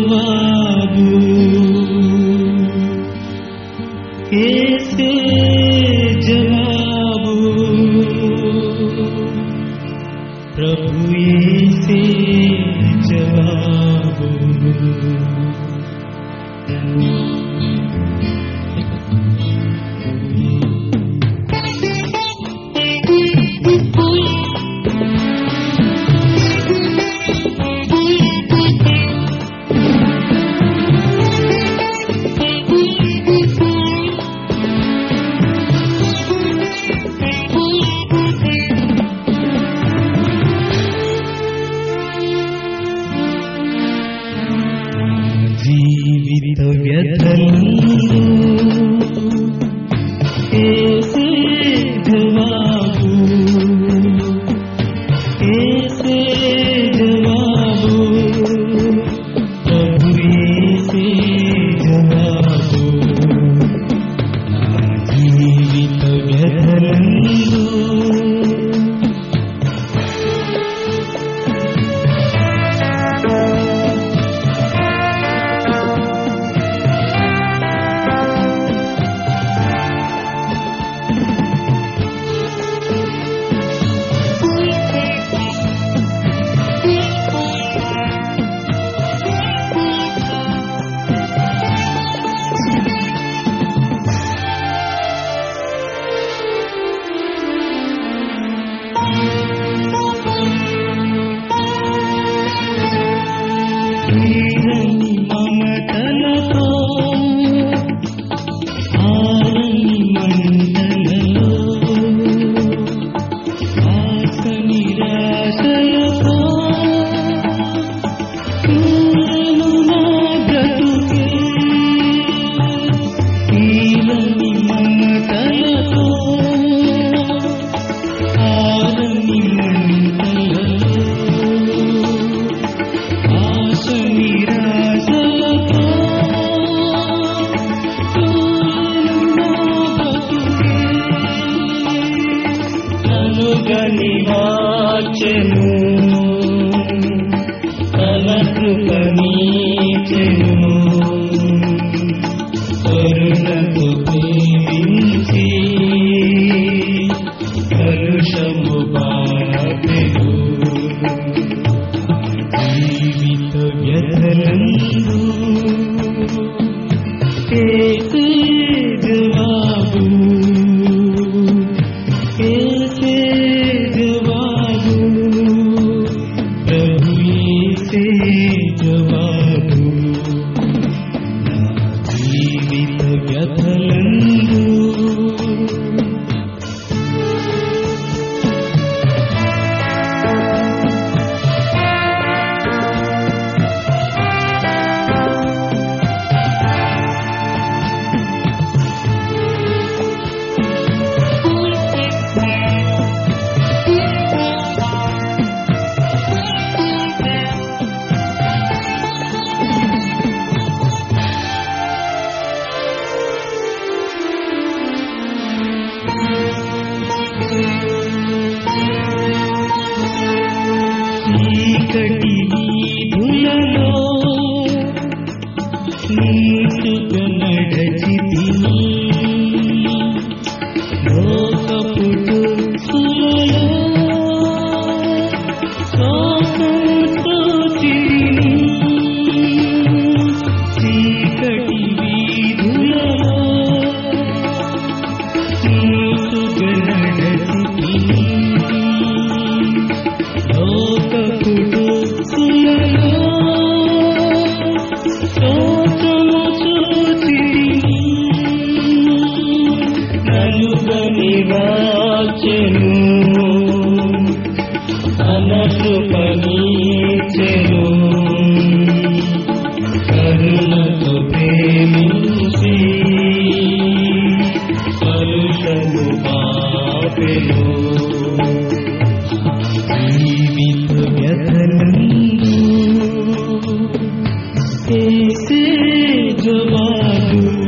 జవాబు యేసే జవాబు ప్రభు యేసే జవాబు జీవిత వ్యథలందు యేసే జవాబు యేసే జవాబు ప్రభు యేసే జవాబు నా జీవిత వ్యథలందు తీరని మమతలతో ఆరని మంటలలో ఆశ నిరాశలతో తూలను నా బ్రతుకే తీరని మమతలతో ఆరని మంటలలో ఆశ నిరాశలతో తూలను నా బ్రతుకే నన్ను గని వాచెను తన కృప నీచెను కరుణతో ప్రేమించి కలుషము బాపెను జీవిత వ్యథలందు యేసే జవాబు యేసే జవాబు ప్రభు యేసే జవాబు నా జీవిత వ్యథలందు చీకటి వీధులలో నీటుగా నడచితిని లోకపు దుస్తులలో శోకముతో చిరిని చీకటి వీధులలో నీటుగా నడచితిని లోకపు దుస్తులలో శోకము చూచితిని నన్ను గని వాచెను తన కృప నీచెను కరుణతో ప్రేమించి కలుషము బాపెను జీవిత వ్యథలందు యేసే జవాబు